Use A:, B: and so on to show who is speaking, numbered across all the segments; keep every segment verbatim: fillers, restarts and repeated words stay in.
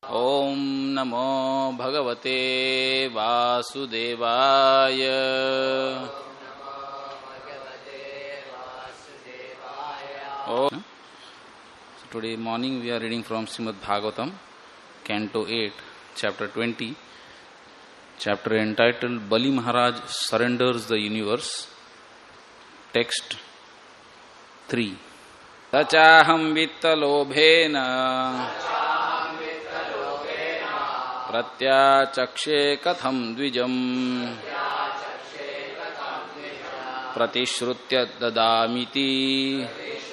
A: ओम नमो भगवते वासुदेवाय। Oh. So today morning we are reading from Srimad Bhagavatam, Canto eight, Chapter twenty, chapter entitled Bali Maharaj Surrenders the Universe. Text three. Tachaham vittalobhena Pratyachakshe katham dvijam Pratishrutya dadamiti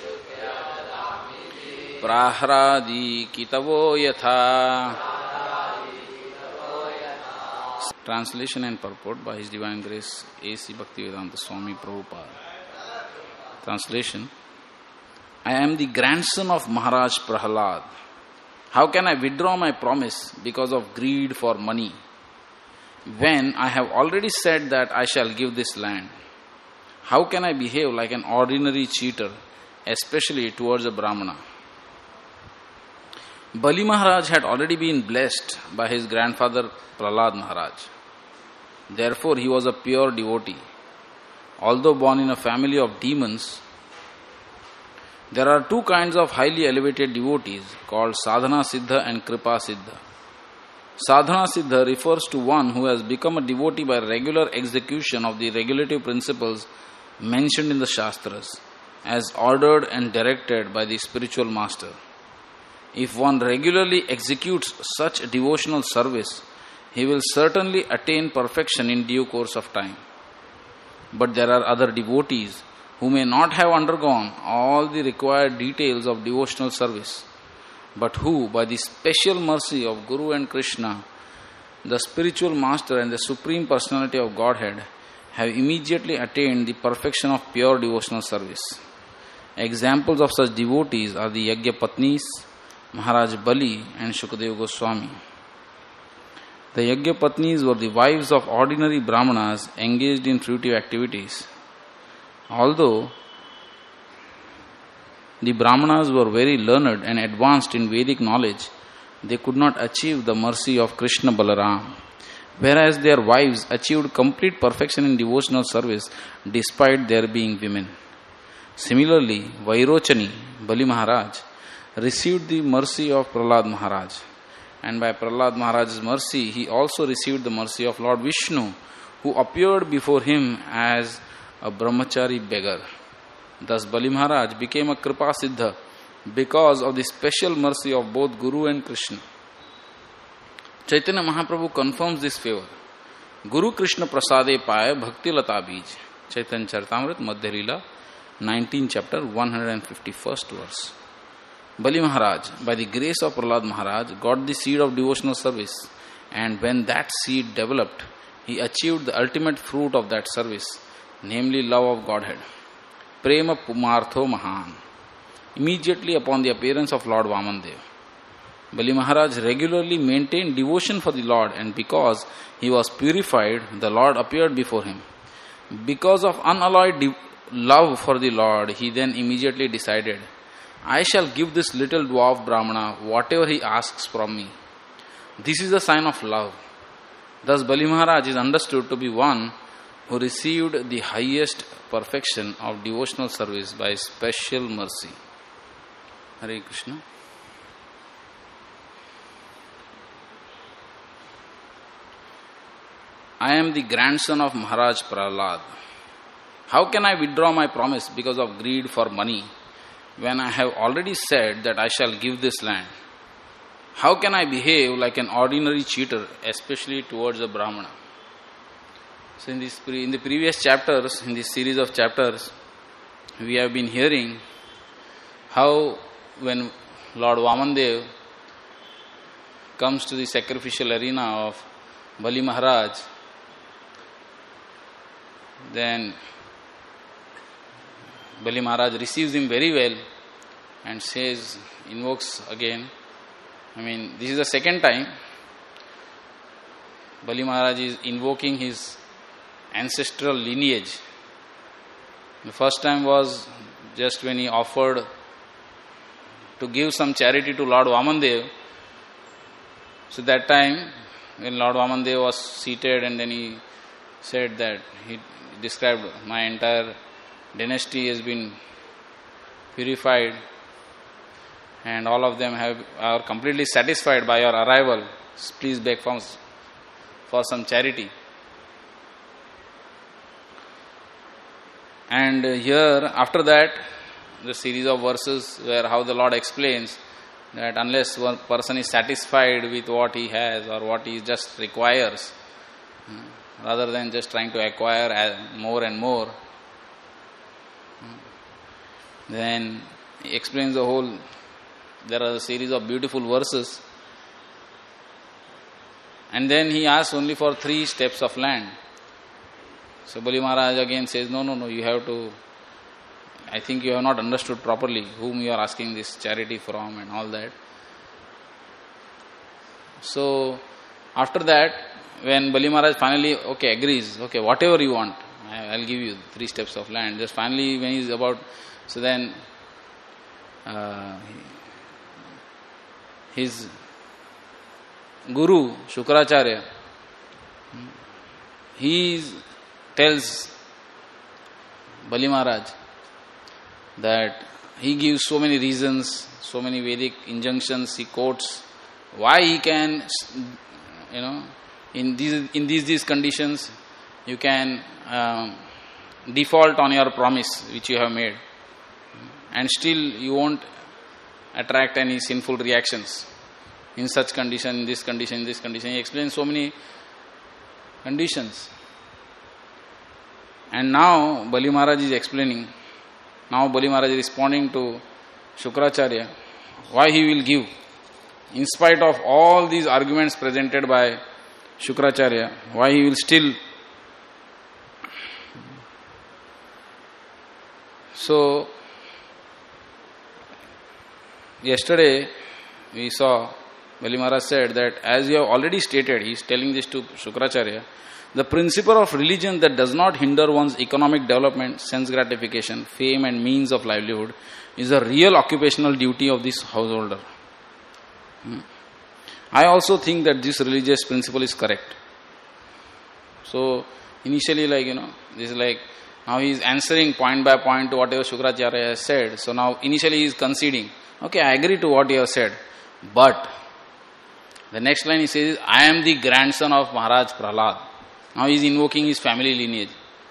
A: Prahradi kitavo yatha. Translation and purport by His Divine Grace A C Bhaktivedanta Swami Prabhupada. Translation. I am the grandson of Maharaj Prahlad. How can I withdraw my promise because of greed for money, when I have already said that I shall give this land? How can I behave like an ordinary cheater, especially towards a Brahmana? Bali Maharaj had already been blessed by his grandfather Prahlad Maharaj. Therefore, he was a pure devotee. Although born in a family of demons, there are two kinds of highly elevated devotees called Sadhana Siddha and Kripa Siddha. Sadhana Siddha refers to one who has become a devotee by regular execution of the regulative principles mentioned in the Shastras, as ordered and directed by the spiritual master. If one regularly executes such devotional service, he will certainly attain perfection in due course of time. But there are other devotees who may not have undergone all the required details of devotional service, but who, by the special mercy of Guru and Krishna, the spiritual master and the Supreme Personality of Godhead, have immediately attained the perfection of pure devotional service. Examples of such devotees are the Yagyapatnis, Maharaj Bali and Shukadeva Goswami. The Yagyapatnis were the wives of ordinary Brahmanas engaged in fruitive activities. Although the Brahmanas were very learned and advanced in Vedic knowledge, they could not achieve the mercy of Krishna Balaram, whereas their wives achieved complete perfection in devotional service despite their being women. Similarly, Vairochani, Bali Maharaj, received the mercy of Prahlad Maharaj, and by Prahlad Maharaj's mercy, he also received the mercy of Lord Vishnu, who appeared before him as a brahmachari beggar. Thus Bali Maharaj became a Kripa Siddha because of the special mercy of both Guru and Krishna. Chaitanya Mahaprabhu confirms this favor. Guru Krishna Prasade Paya Bhakti Lata Bij. Chaitanya Charitamrita Madhya Leela, nineteenth chapter, one hundred fifty-first verse. Bali Maharaj, by the grace of Prahlad Maharaj, got the seed of devotional service, and when that seed developed, he achieved the ultimate fruit of that service, namely love of Godhead. Prema Pumartho Mahan. Immediately upon the appearance of Lord Vamandev, Bali Maharaj regularly maintained devotion for the Lord, and because he was purified, the Lord appeared before him. Because of unalloyed de- love for the Lord, he then immediately decided, I shall give this little dwarf Brahmana whatever he asks from me. This is a sign of love. Thus Bali Maharaj is understood to be one who received the highest perfection of devotional service by special mercy. Hare Krishna. I am the grandson of Maharaj Prahlad. How can I withdraw my promise because of greed for money, when I have already said that I shall give this land? How can I behave like an ordinary cheater, especially towards a Brahmana? So in, this pre- in the previous chapters, in this series of chapters, we have been hearing how when Lord Vamandev comes to the sacrificial arena of Bali Maharaj, then Bali Maharaj receives him very well and says, invokes again. I mean, this is the second time Bali Maharaj is invoking his ancestral lineage. The first time was just when he offered to give some charity to Lord Vamandev, So that time, when Lord Vamandev was seated and then he said that, he described, my entire dynasty has been purified and all of them have are completely satisfied by your arrival. Please beg for, for some charity. And here, after that, the series of verses where how the Lord explains that unless one person is satisfied with what he has or what he just requires, rather than just trying to acquire more and more, then he explains the whole. There are a series of beautiful verses, and then he asks only for three steps of land. So Bali Maharaj again says, no, no, no, you have to, I think you have not understood properly whom you are asking this charity from and all that. So after that, when Bali Maharaj finally, okay, agrees, okay, whatever you want, I will give you three steps of land. Just finally when he is about, so then uh, his guru, Shukracharya, he is, tells Bali Maharaj that he gives so many reasons, so many Vedic injunctions he quotes, why he can, you know, in these in these these conditions, you can um, default on your promise which you have made, and still you won't attract any sinful reactions. In such condition, in this condition, in this condition, he explains so many conditions. And now Bali Maharaj is explaining, now Bali Maharaj is responding to Shukracharya, why he will give. In spite of all these arguments presented by Shukracharya, why he will still. So, yesterday we saw Bali Maharaj said that as you have already stated, he is telling this to Shukracharya, the principle of religion that does not hinder one's economic development, sense gratification, fame and means of livelihood is a real occupational duty of this householder. Hmm. I also think that this religious principle is correct. So, initially like, you know, this is like, now he is answering point by point to whatever Shukracharya has said. So now initially he is conceding, okay, I agree to what you have said, but the next line he says, I am the grandson of Maharaj Prahlad. Now he is invoking his family lineage.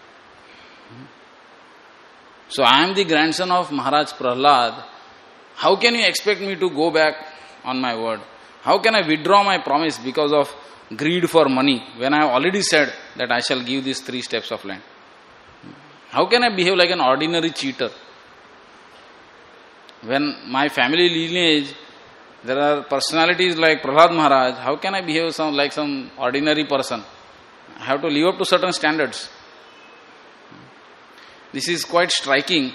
A: So I am the grandson of Maharaj Prahlad. How can you expect me to go back on my word? How can I withdraw my promise because of greed for money when I have already said that I shall give these three steps of land? How can I behave like an ordinary cheater? When my family lineage, there are personalities like Prahlad Maharaj, how can I behave some, like some ordinary person? I have to live up to certain standards. This is quite striking,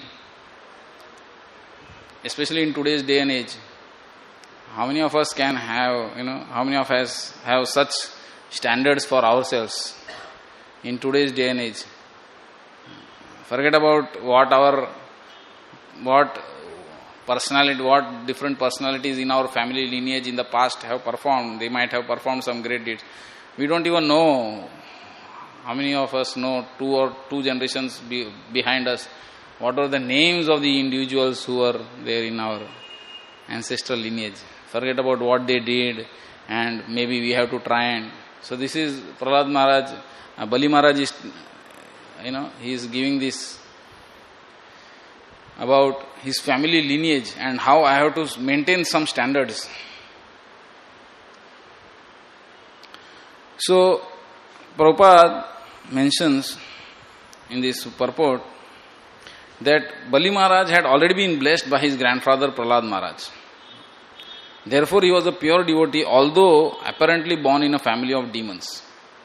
A: especially in today's day and age. How many of us can have, you know, how many of us have such standards for ourselves in today's day and age? Forget about what our, what personality, what different personalities in our family lineage in the past have performed. They might have performed some great deeds. We don't even know. How many of us know two or two generations be, behind us? What are the names of the individuals who are there in our ancestral lineage? Forget about what they did, and maybe we have to try and. So this is Prahlad Maharaj, uh, Bali Maharaj is, you know, he is giving this about his family lineage and how I have to maintain some standards. So Prabhupada mentions in this purport that Bali Maharaj had already been blessed by his grandfather Prahlad Maharaj. Therefore, he was a pure devotee, although apparently born in a family of demons.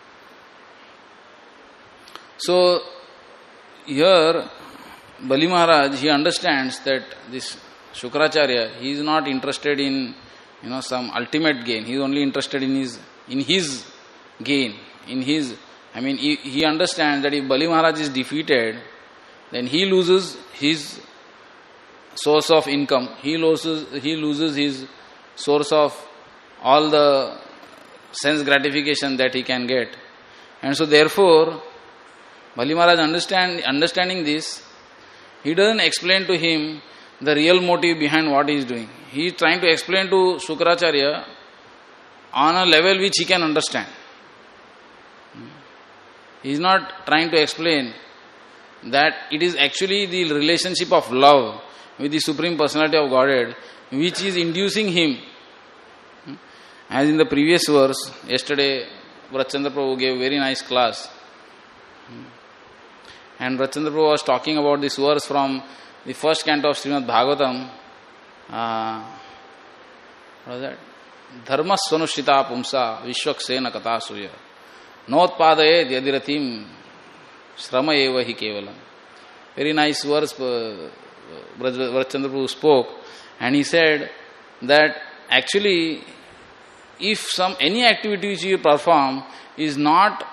A: So, here Bali Maharaj, he understands that this Shukracharya, he is not interested in, you know, some ultimate gain. He is only interested in his in his gain, in his. I mean, he, he understands that if Bali Maharaj is defeated, then he loses his source of income. He loses he loses his source of all the sense gratification that he can get. And so therefore, Bali Maharaj understand, understanding this, he doesn't explain to him the real motive behind what he is doing. He is trying to explain to Shukracharya on a level which he can understand. He is not trying to explain that it is actually the relationship of love with the Supreme Personality of Godhead which is inducing him. As in the previous verse, yesterday Vrachandra Prabhu gave a very nice class. And Vrachandra Prabhu was talking about this verse from the first canto of Srimad Bhagavatam. Uh, what was that? Dharma svanushrita pumsa vishwaksena katasuya notpadayet yadiratim srama eva hi kevalam. Very nice verse uh, Vrachandra Prabhu spoke, and he said that actually if some any activity which you perform is not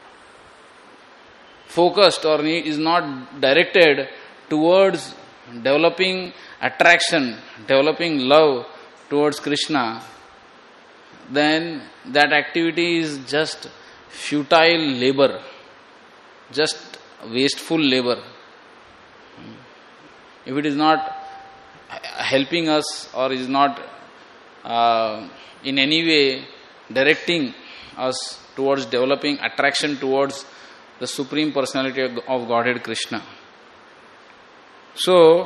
A: focused or is not directed towards developing attraction, developing love towards Krishna, then that activity is just futile labor, just wasteful labor. If it is not helping us or is not uh, in any way directing us towards developing attraction towards the Supreme Personality of Godhead Krishna. So,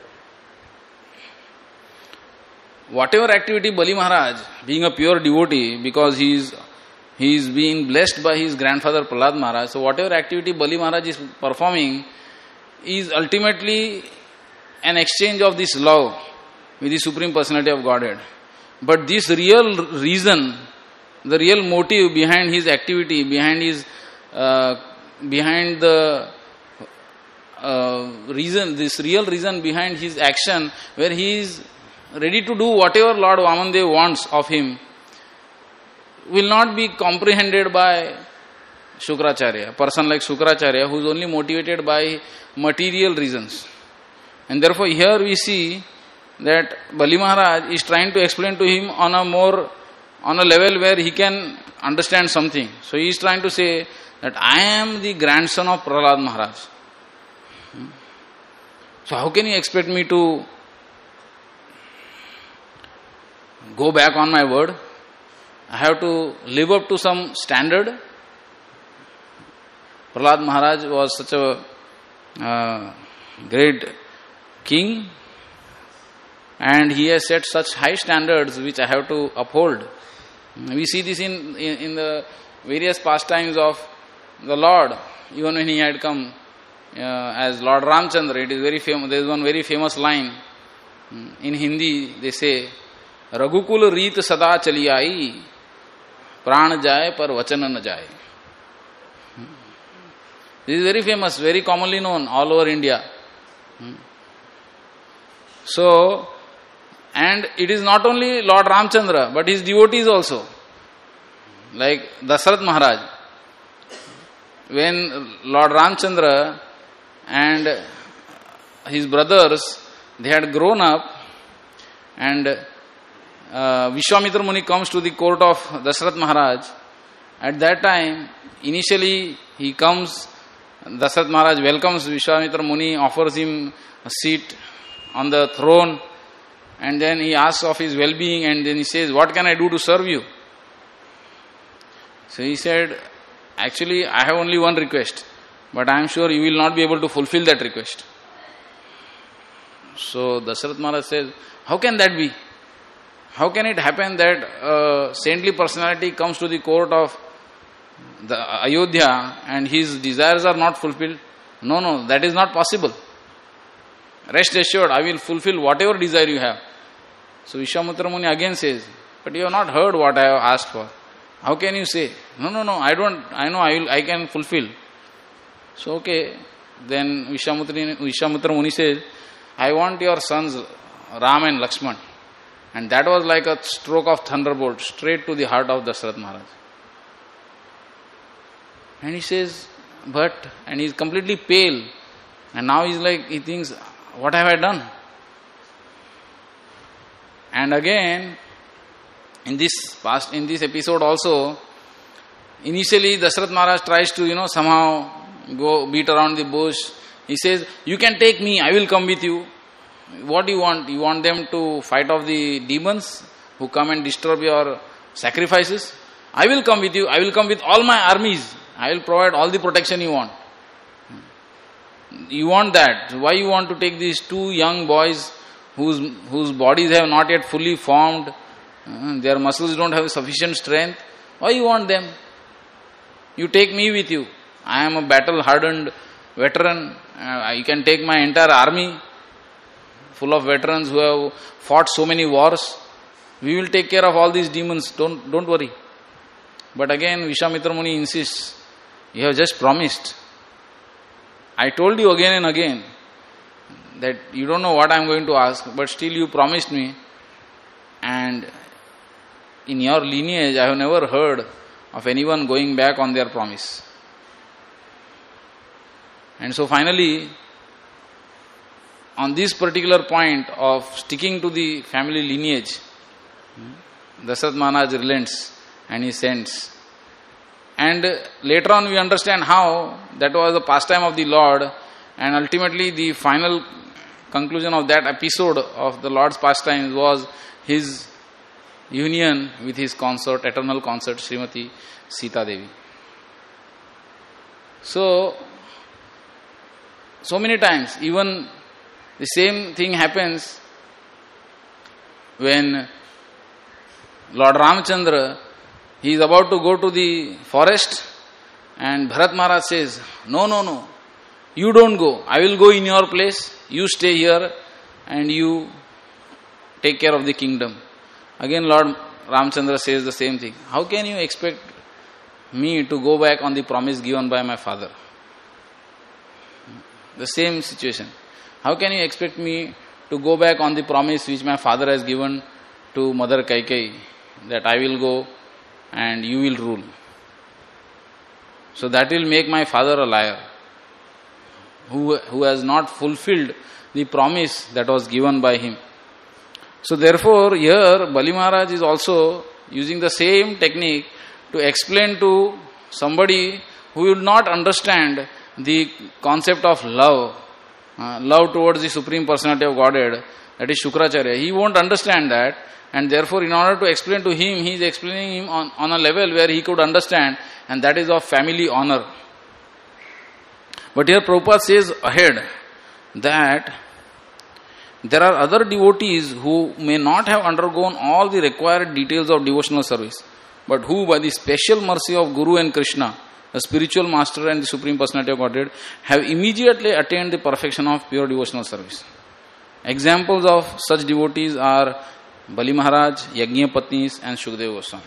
A: whatever activity Bali Maharaj, being a pure devotee, because he is he is being blessed by his grandfather Prahlad Maharaj, so whatever activity Bali Maharaj is performing is ultimately an exchange of this love with the Supreme Personality of Godhead. But this real reason, the real motive behind his activity, behind his uh, behind the uh, reason, this real reason behind his action, where he is ready to do whatever Lord Vamandev wants of him, will not be comprehended by Shukracharya. A person like Shukracharya who is only motivated by material reasons. And therefore here we see that Bali Maharaj is trying to explain to him on a more, on a level where he can understand something. So he is trying to say that I am the grandson of Prahlad Maharaj. So how can you expect me to go back on my word? I have to live up to some standard. Prahlad Maharaj was such a uh, great king, and he has set such high standards which I have to uphold. We see this in, in, in the various pastimes of the Lord. Even when he had come uh, as Lord Ramchandra, it is very famous. There is one very famous line in Hindi. They say, "Raghukul reet sada chali aayi, pran jaye par vachan na jaye." This is very famous, very commonly known all over India. So, and it is not only Lord Ramchandra, but his devotees also. Like Dasarath Maharaj. When Lord Ramchandra and his brothers, they had grown up, and uh, Vishwamitra Muni comes to the court of Dasarath Maharaj. At that time, initially he comes, Dasarath Maharaj welcomes Vishwamitra Muni, offers him a seat on the throne, and then he asks of his well-being, and then he says, "What can I do to serve you?" So he said, "Actually, I have only one request, but I am sure you will not be able to fulfill that request." So Dasarath Maharaj says, "How can that be? How can it happen that a saintly personality comes to the court of the Ayodhya and his desires are not fulfilled? No, no, that is not possible. Rest assured, I will fulfill whatever desire you have." So Vishwamitra Muni again says, "But you have not heard what I have asked for. How can you say?" "No, no, no, I don't, I know I will, I can fulfill." So okay, then Vishwamitra, Vishwamitra Muni says, "I want your sons Ram and Lakshman." And that was like a stroke of thunderbolt straight to the heart of Dasarath Maharaj. And he says, "But," and he is completely pale. And now he is like, he thinks, "What have I done?" And again, In this past, in this episode also, initially Dasharath Maharaj tries to, you know, somehow go beat around the bush. He says, you can take me, I will come with you. What do you want? You want them to fight off the demons who come and disturb your sacrifices? I will come with you. I will come with all my armies. I will provide all the protection you want. You want that. Why you want to take these two young boys whose whose bodies have not yet fully formed, uh, their muscles don't have sufficient strength? Why you want them? You take me with you. I am a battle-hardened veteran. Uh, you can take my entire army full of veterans who have fought so many wars. We will take care of all these demons. Don't don't worry. But again, Vishwamitra Muni insists, you have just promised. I told you again and again that you don't know what I am going to ask, but still you promised me. And in your lineage, I have never heard of anyone going back on their promise. And so finally, on this particular point of sticking to the family lineage, Dasharath Maharaj relents and he sends. And later on we understand how that was the pastime of the Lord, and ultimately the final conclusion of that episode of the Lord's pastimes was his union with his consort, eternal consort, Srimati Sita Devi. So, so many times, even the same thing happens when Lord Ramchandra, he is about to go to the forest, and Bharat Maharaj says, no, no, no, you don't go. I will go in your place. You stay here and you take care of the kingdom. Again, Lord Ramchandra says the same thing. How can you expect me to go back on the promise given by my father? The same situation. How can you expect me to go back on the promise which my father has given to Mother Kaikeyi, that I will go and you will rule? So that will make my father a liar, who, who has not fulfilled the promise that was given by him. So therefore, here Bali Maharaj is also using the same technique to explain to somebody who will not understand the concept of love, uh, love towards the Supreme Personality of Godhead, that is Shukracharya. He won't understand that, and therefore in order to explain to him, he is explaining him on, on a level where he could understand, and that is of family honor. But here Prabhupada says ahead that there are other devotees who may not have undergone all the required details of devotional service, but who by the special mercy of Guru and Krishna, the spiritual master and the Supreme Personality of Godhead, have immediately attained the perfection of pure devotional service. Examples of such devotees are Bali Maharaj, Yajñapatnis and Shukdev Goswami.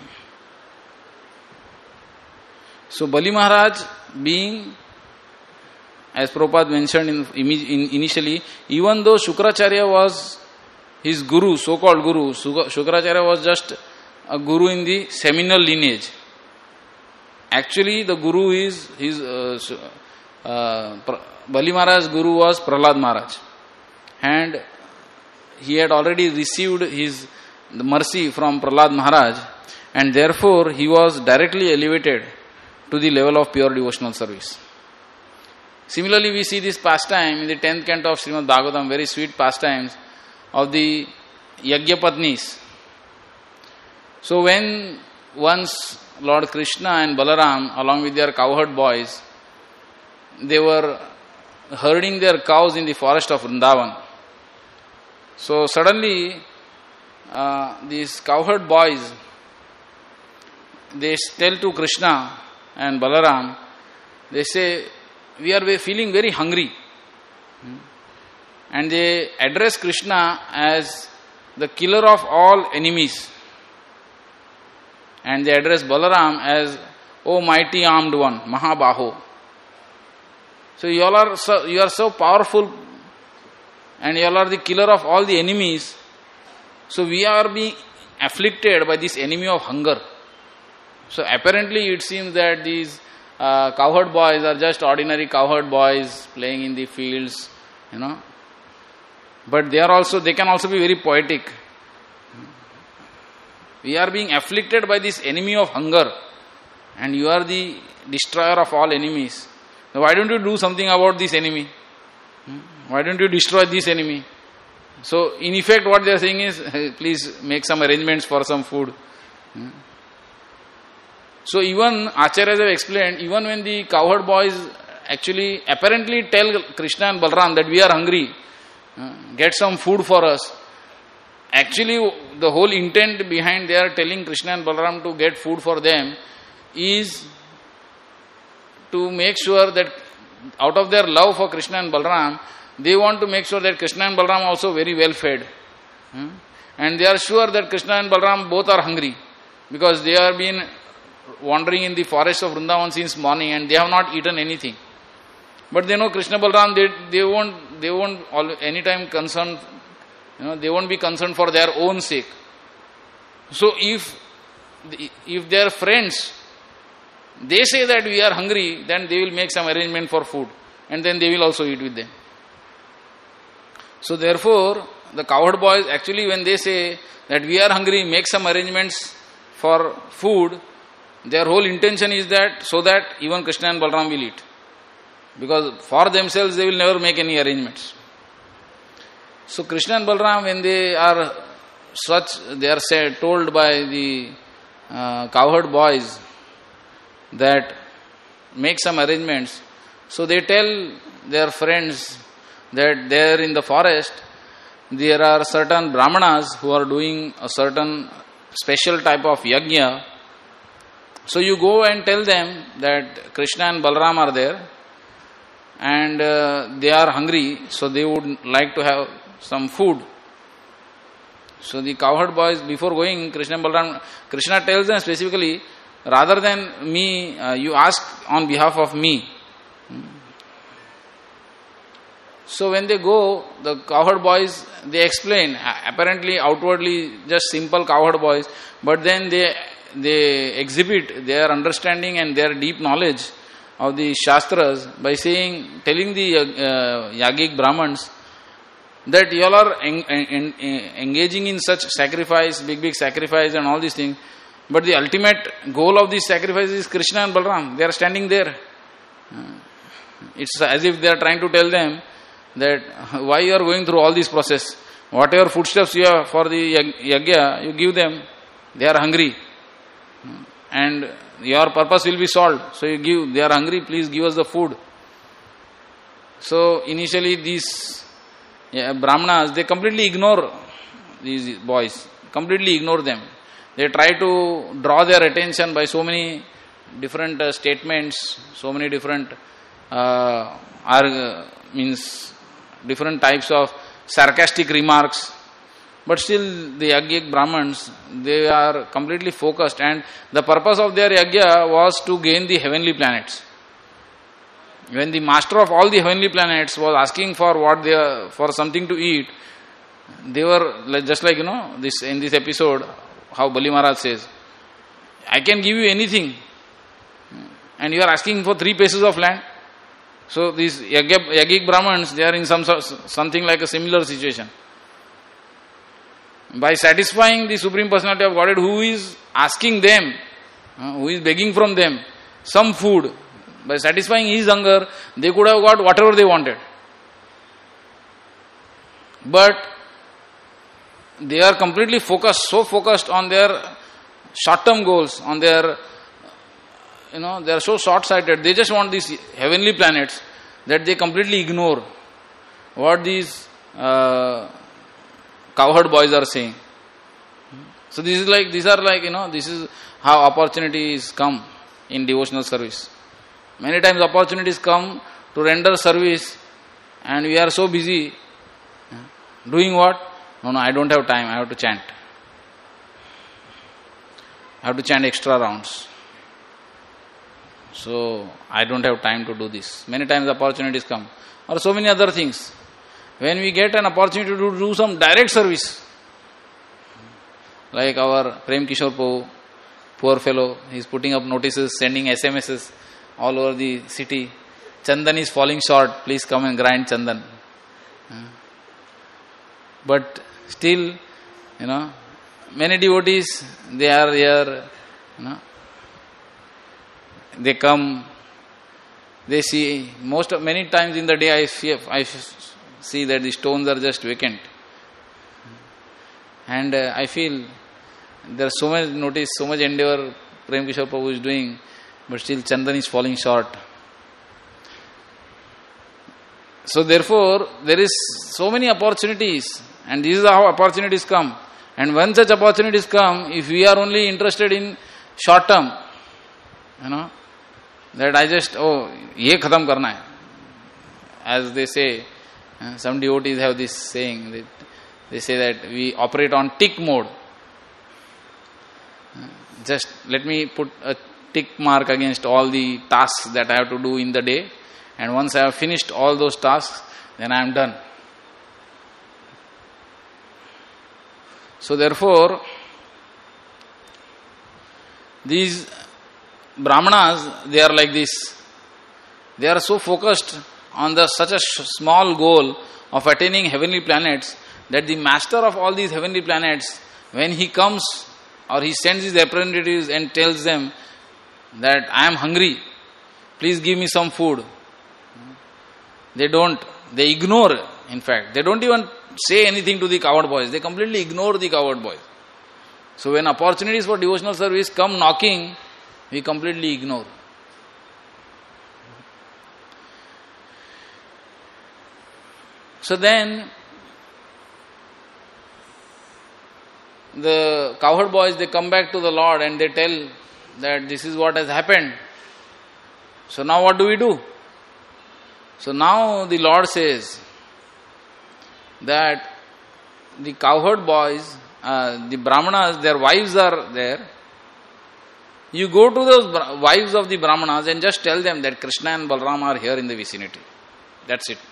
A: So Bali Maharaj being, as Prabhupada mentioned in, in, initially, even though Shukracharya was his guru, so-called guru, Shukracharya was just a guru in the seminal lineage. Actually, the guru is his uh, uh, Bali Maharaj's guru was Prahlad Maharaj, and he had already received his the mercy from Prahlad Maharaj, and therefore he was directly elevated to the level of pure devotional service. Similarly, we see this pastime in the tenth canto of Srimad Bhagavatam, very sweet pastimes of the Yajñapatnis. So when once Lord Krishna and Balaram, along with their cowherd boys, they were herding their cows in the forest of Vrindavan. So suddenly, uh, these cowherd boys, they tell to Krishna and Balaram, they say, we are feeling very hungry. And they address Krishna as the killer of all enemies. And they address Balaram as, O mighty armed one, Mahabaho. So you all are so, you are so powerful, and you all are the killer of all the enemies. So we are being afflicted by this enemy of hunger. So apparently it seems that these uh, cowherd boys are just ordinary cowherd boys playing in the fields, you know. But they are also, they can also be very poetic. We are being afflicted by this enemy of hunger, and you are the destroyer of all enemies. So why don't you do something about this enemy? Why don't you destroy this enemy? So in effect what they are saying is, please make some arrangements for some food. So even Acharyas have explained, even when the cowherd boys actually apparently tell Krishna and Balram that we are hungry, get some food for us. Actually the whole intent behind their telling Krishna and Balram to get food for them is to make sure that out of their love for Krishna and Balram, they want to make sure that Krishna and Balram are also very well fed. And they are sure that Krishna and Balram both are hungry, because they have been wandering in the forest of Vrindavan since morning and they have not eaten anything. But they know Krishna Balram, they, they won't they won't all, anytime concerned, you know, they won't be concerned for their own sake. So if if their friends, they say that we are hungry, then they will make some arrangement for food and then they will also eat with them. So therefore, the cowherd boys actually, when they say that we are hungry, make some arrangements for food, their whole intention is that so that even Krishna and Balram will eat. Because for themselves they will never make any arrangements. So Krishna and Balram, when they are such, they are said, told by the uh, cowherd boys that make some arrangements. So they tell their friends that there in the forest there are certain brahmanas who are doing a certain special type of yajna. So you go and tell them that Krishna and Balram are there and uh, they are hungry, so they would like to have some food. So the cowherd boys, before going, Krishna and Balram, Krishna tells them specifically, rather than me, uh, you ask on behalf of me. So when they go, the cowherd boys, they explain, apparently outwardly just simple cowherd boys, but then they they exhibit their understanding and their deep knowledge of the Shastras by saying, telling the uh, Yagic Brahmans that you all are en- en- en- engaging in such sacrifice, big big sacrifice and all these things, but the ultimate goal of this sacrifice is Krishna and Balram. They are standing there. It's as if they are trying to tell them that why you are going through all this process. Whatever foodstuffs you have for the yajna, you give them. They are hungry. And your purpose will be solved. So you give, they are hungry, please give us the food. So initially these yeah, brahmanas, they completely ignore these boys. Completely ignore them. They try to draw their attention by so many different uh, statements, so many different uh, are, means different types of sarcastic remarks. But still the Yagyik Brahmans, they are completely focused, and the purpose of their yajna was to gain the heavenly planets. When the master of all the heavenly planets was asking for what they are, for something to eat, they were like, just like, you know, this in this episode, how Bali Maharaj says, I can give you anything, and you are asking for three pieces of land. So these Yagyik Brahmans, they are in some something like a similar situation. By satisfying the Supreme Personality of Godhead, who is asking them, uh, who is begging from them some food, by satisfying his hunger, they could have got whatever they wanted. But they are completely focused, so focused on their short-term goals, on their, you know, they are so short-sighted. They just want these heavenly planets that they completely ignore what these uh, cowherd boys are saying. So this is like, these are like, you know, this is how opportunities come in devotional service. Many times opportunities come to render service and we are so busy doing what? No, no, I don't have time, I have to chant. I have to chant extra rounds. So I don't have time to do this. Many times opportunities come. Or so many other things. When we get an opportunity to do some direct service, like our Prem Kishore Prabhu, poor fellow, he is putting up notices, sending S M Ses all over the city. Chandan is falling short, please come and grind Chandan. But still, you know, many devotees, they are here, you know, they come, they see, most of, many times in the day I see, I see that the stones are just vacant. And uh, I feel there is so much notice, so much endeavor Prem Kishore Prabhu is doing, but still Chandan is falling short. So therefore, there is so many opportunities, and this is how opportunities come. And when such opportunities come, if we are only interested in short term, you know, that I just, oh, ye khatam karna hai. As they say, uh, some devotees have this saying, they, they say that we operate on tick mode. Uh, just let me put a tick mark against all the tasks that I have to do in the day, and once I have finished all those tasks, then I am done. So therefore, these Brahmanas, they are like this. They are so focused on the such a sh- small goal of attaining heavenly planets that the master of all these heavenly planets, when he comes or he sends his representatives and tells them that I am hungry, please give me some food. They don't, they ignore, in fact. They don't even say anything to the cowherd boys. They completely ignore the cowherd boys. So when opportunities for devotional service come knocking, we completely ignore. So then, the cowherd boys, they come back to the Lord and they tell that this is what has happened. So now what do we do? So now the Lord says that the cowherd boys, uh, the Brahmanas, their wives are there. You go to those wives of the Brahmanas and just tell them that Krishna and Balram are here in the vicinity. That's it.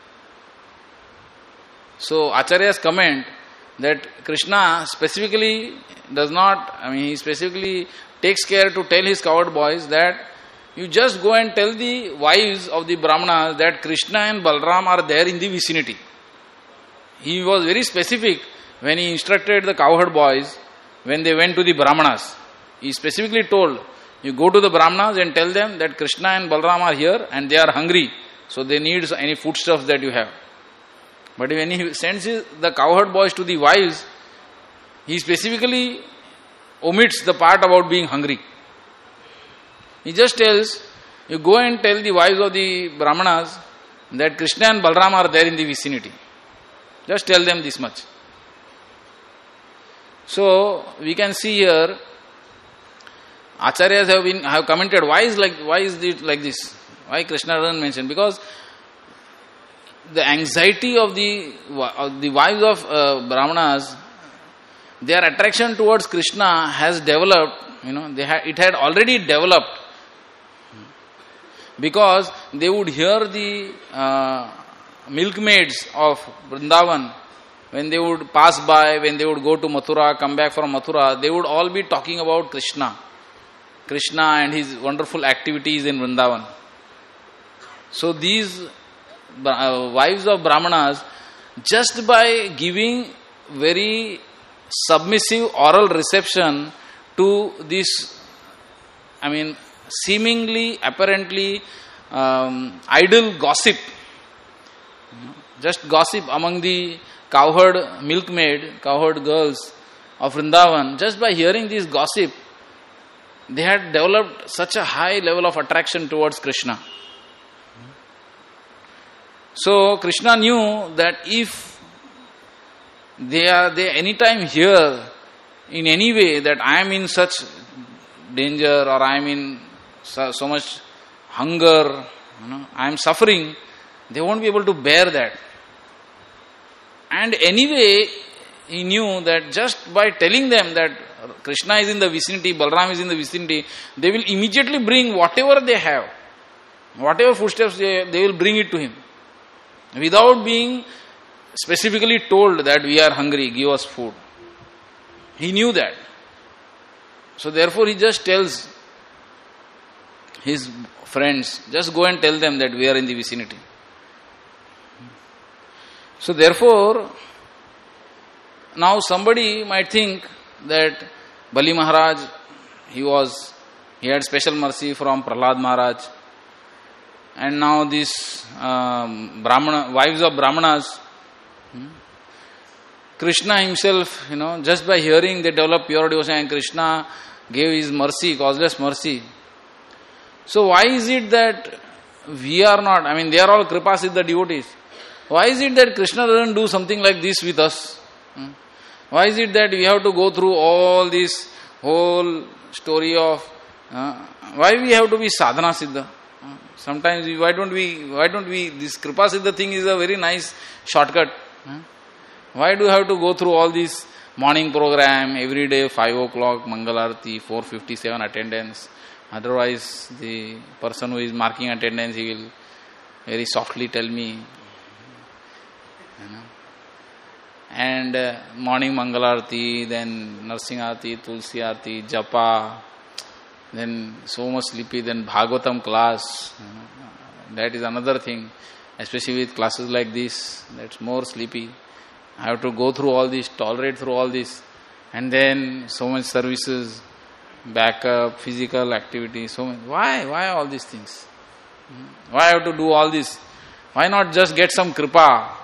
A: So Acharya's comment that Krishna specifically does not, I mean he specifically takes care to tell his cowherd boys that you just go and tell the wives of the Brahmanas that Krishna and Balram are there in the vicinity. He was very specific when he instructed the cowherd boys when they went to the Brahmanas. He specifically told, you go to the Brahmanas and tell them that Krishna and Balram are here and they are hungry, so they need any foodstuffs that you have. But when he sends the cowherd boys to the wives, he specifically omits the part about being hungry. He just tells, you go and tell the wives of the Brahmanas that Krishna and Balram are there in the vicinity. Just tell them this much. So we can see here, Acharyas have been have commented, why is like why is it like this? Why Krishna doesn't mention? Because the anxiety of the of the wives of uh, Brahmanas, their attraction towards Krishna has developed. You know, they ha- it had already developed, because they would hear the uh, milkmaids of Vrindavan when they would pass by, when they would go to Mathura, come back from Mathura, they would all be talking about Krishna. Krishna and his wonderful activities in Vrindavan. So these uh, wives of Brahmanas, just by giving very submissive oral reception to this, I mean, seemingly, apparently um, idle gossip, just gossip among the cowherd milkmaid, cowherd girls of Vrindavan, just by hearing this gossip, they had developed such a high level of attraction towards Krishna. So Krishna knew that if they are they anytime hear in any way that I am in such danger or I am in so, so much hunger, you know, I am suffering, they won't be able to bear that. And anyway, he knew that just by telling them that Krishna is in the vicinity, Balram is in the vicinity, they will immediately bring whatever they have, whatever foodstuffs they, they will bring it to him, without being specifically told that we are hungry, give us food. He knew that. So therefore he just tells his friends, just go and tell them that we are in the vicinity. So therefore, now somebody might think that Bali Maharaj, he was, he had special mercy from Prahlad Maharaj. And now these um, Brahmana, wives of Brahmanas, hmm, Krishna himself, you know, just by hearing they develop pure devotion, and Krishna gave his mercy, causeless mercy. So why is it that we are not, I mean they are all Kripa Siddha devotees. Why is it that Krishna doesn't do something like this with us? Hmm? Why is it that we have to go through all this whole story of, uh, why we have to be sadhana siddha? Uh, sometimes we, why don't we, why don't we, this Kripa Siddha thing is a very nice shortcut. Uh, why do you have to go through all this morning program, every day five o'clock, Mangalarti, four fifty-seven attendance? Otherwise, the person who is marking attendance, he will very softly tell me, you know. And uh, morning Mangalarti, then Narsingarti, Tulsi Arti, Japa, then so much sleepy, then Bhagavatam class. You know. That is another thing, especially with classes like this, that's more sleepy. I have to go through all this, tolerate through all this, and then so much services, backup, physical activity, so much. Why? Why all these things? Why have to do all this? Why not just get some kripa?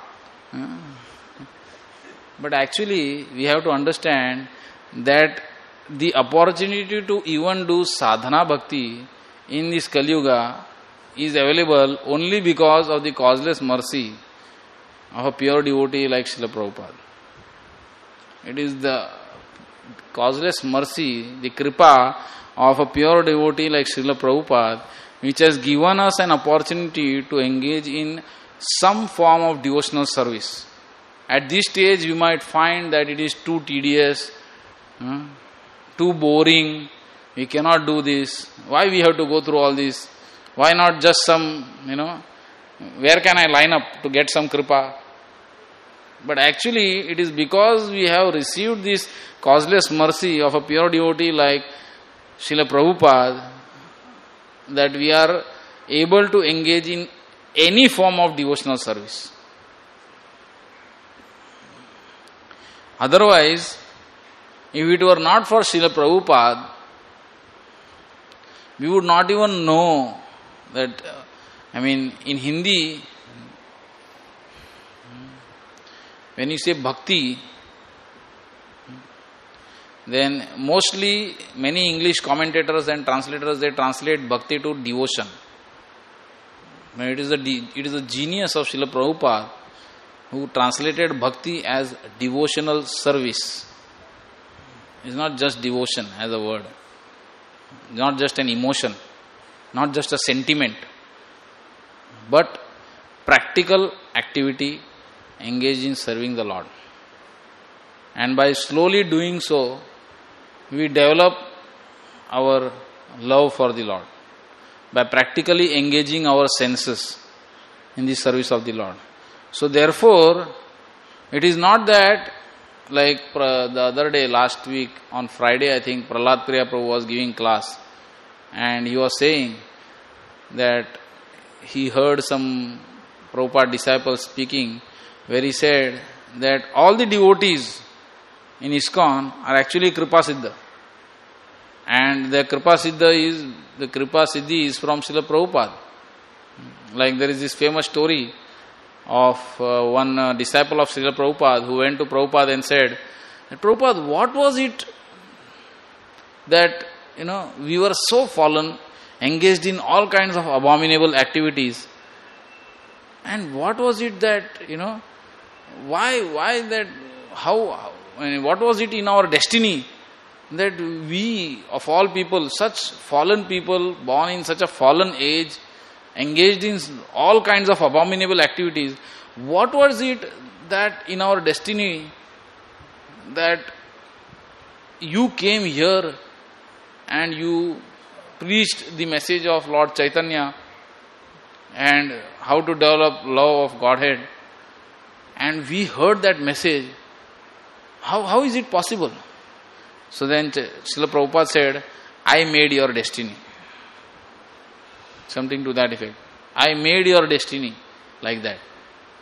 A: But actually, we have to understand that the opportunity to even do sadhana bhakti in this Kali Yuga is available only because of the causeless mercy of a pure devotee like Srila Prabhupada. It is the causeless mercy, the kripa of a pure devotee like Srila Prabhupada, which has given us an opportunity to engage in some form of devotional service. At this stage, we might find that it is too tedious, hmm, too boring, we cannot do this. Why we have to go through all this? Why not just some, you know, where can I line up to get some kripa? But actually, it is because we have received this causeless mercy of a pure devotee like Srila Prabhupada that we are able to engage in any form of devotional service. Otherwise, if it were not for Srila Prabhupada, we would not even know that, uh, I mean, in Hindi, when you say bhakti, then mostly many English commentators and translators, they translate bhakti to devotion. It is a, it is a genius of Srila Prabhupada who translated bhakti as devotional service. It's not just devotion as a word, not just an emotion, not just a sentiment, but practical activity engaged in serving the Lord. And by slowly doing so, we develop our love for the Lord by practically engaging our senses in the service of the Lord. So therefore, it is not that, like the other day, last week, on Friday, I think, Prahlad Priya Prabhu was giving class, and he was saying that he heard some Prabhupada disciples speaking, where he said that all the devotees in ISKCON are actually Kripa Siddha. And the Kripa Siddha is, the Kripa Siddhi is from Srila Prabhupada. Like there is this famous story of uh, one uh, disciple of Srila Prabhupada who went to Prabhupada and said, Prabhupada, what was it that, you know, we were so fallen, engaged in all kinds of abominable activities, and what was it that, you know, why, why that, how, I mean, what was it in our destiny that we, of all people, such fallen people, born in such a fallen age, engaged in all kinds of abominable activities, what was it that in our destiny that you came here and you preached the message of Lord Chaitanya and how to develop love of Godhead, and we heard that message? How, how is it possible? So then Srila Prabhupada said, I made your destiny. Something to that effect. I made your destiny like that.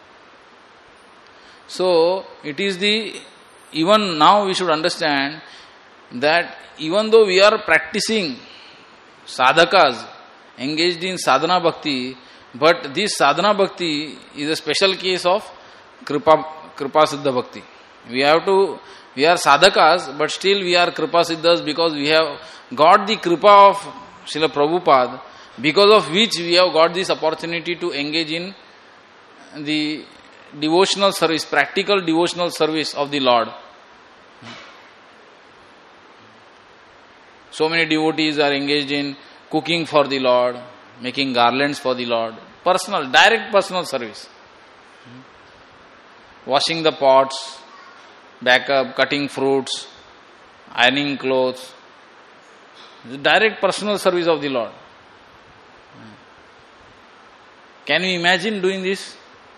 A: So it is the, even now we should understand, that even though we are practicing sadhakas, engaged in sadhana bhakti, but this sadhana bhakti is a special case of kripa, kripa siddha bhakti. We have to, we are sadhakas, but still we are kripa siddhas because we have got the kripa of Srila Prabhupada, because of which we have got this opportunity to engage in the devotional service, practical devotional service of the Lord. So many devotees are engaged in cooking for the Lord, making garlands for the Lord, personal, direct personal service. Washing the pots, backup, cutting fruits, ironing clothes. The direct personal service of the Lord. Can you imagine doing this?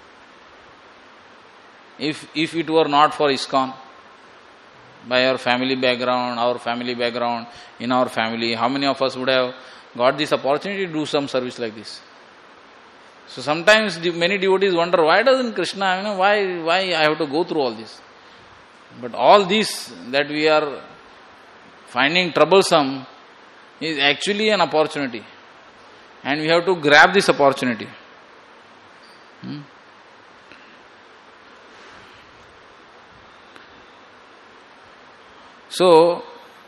A: If, if it were not for ISKCON, by our family background, our family background, in our family, how many of us would have got this opportunity to do some service like this? So sometimes the, many devotees wonder, why doesn't Krishna, you know, why, why I have to go through all this? But all this that we are finding troublesome is actually an opportunity. And we have to grab this opportunity. Hmm? So,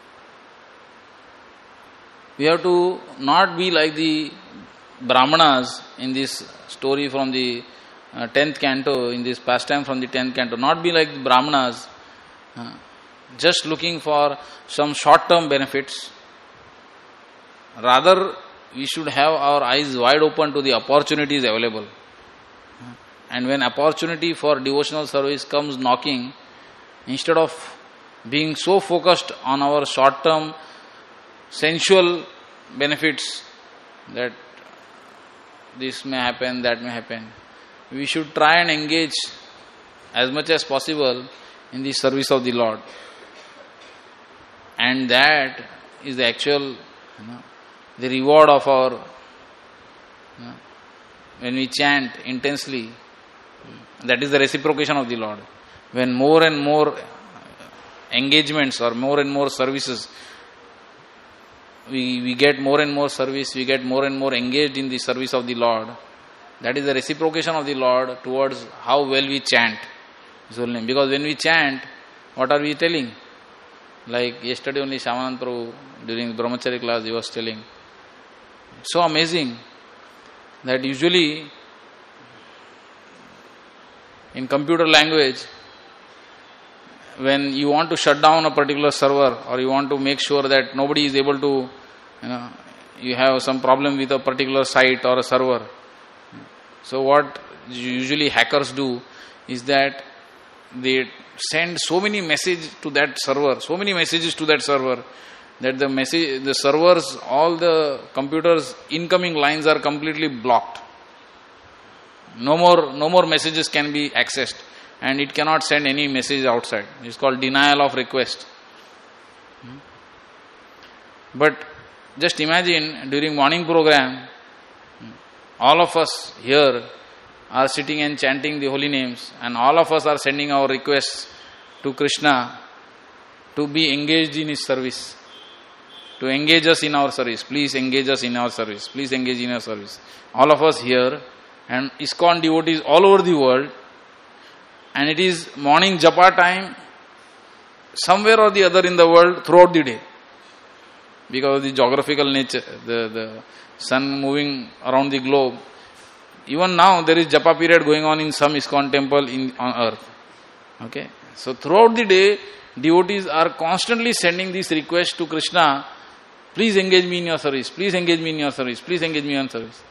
A: we have to not be like the Brahmanas in this story from the uh, tenth canto, in this pastime from the tenth canto, not be like the Brahmanas, uh, just looking for some short-term benefits. Rather, we should have our eyes wide open to the opportunities available. And when opportunity for devotional service comes knocking, instead of being so focused on our short-term sensual benefits that this may happen, that may happen, we should try and engage as much as possible in the service of the Lord. And that is the actual, you know, the reward of our, you know, when we chant intensely, that is the reciprocation of the Lord. When more and more engagements or more and more services, we, we get more and more service, we get more and more engaged in the service of the Lord. That is the reciprocation of the Lord towards how well we chant His holy name. Because when we chant, what are we telling? Like yesterday only Shyamanand Prabhu during the Brahmachari class he was telling. So amazing that usually in computer language, when you want to shut down a particular server or you want to make sure that nobody is able to, you know, you have some problem with a particular site or a server. So what usually hackers do is that they send so many messages to that server, so many messages to that server, that the message, the servers, all the computers' incoming lines are completely blocked. No more, no more messages can be accessed. And it cannot send any message outside. It's called denial of request. But just imagine during morning program, all of us here are sitting and chanting the holy names, and all of us are sending our requests to Krishna to be engaged in His service, to engage us in our service. Please engage us in our service. Please engage in our service. All of us here, and ISKCON devotees all over the world. And it is morning japa time somewhere or the other in the world throughout the day. Because of the geographical nature, the, the sun moving around the globe. Even now there is japa period going on in some ISKCON temple in, on earth. Okay. So throughout the day, devotees are constantly sending this request to Krishna, please engage me in your service, please engage me in your service, please engage me in your service.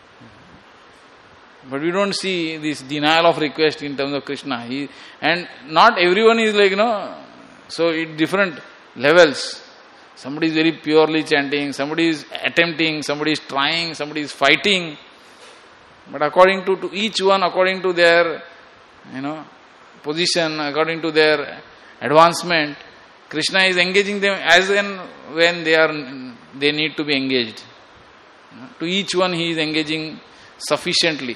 A: But we don't see this denial of request in terms of Krishna. He, and not everyone is like, you know, so it different levels. Somebody is very purely chanting, somebody is attempting, somebody is trying, somebody is fighting. But according to, to each one, according to their, you know, position, according to their advancement, Krishna is engaging them as and when they are, they need to be engaged. To each one he is engaging sufficiently.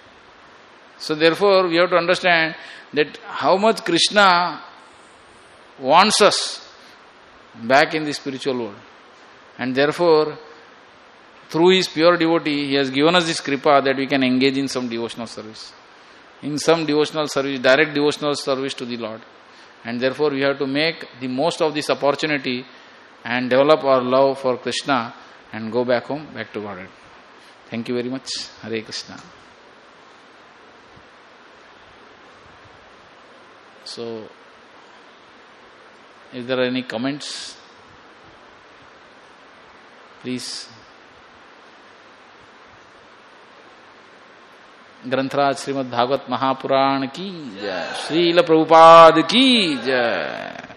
A: So therefore we have to understand that how much Krishna wants us back in the spiritual world. And therefore, through his pure devotee, he has given us this kripa that we can engage in some devotional service. In some devotional service, direct devotional service to the Lord. And therefore, we have to make the most of this opportunity and develop our love for Krishna and go back home, back to Godhead. Thank you very much. Hare Krishna. So, if there are any comments, please. ग्रंथराज Shrimad Bhagavat Mahapuran की जय, श्रील प्रभुपाद की जय.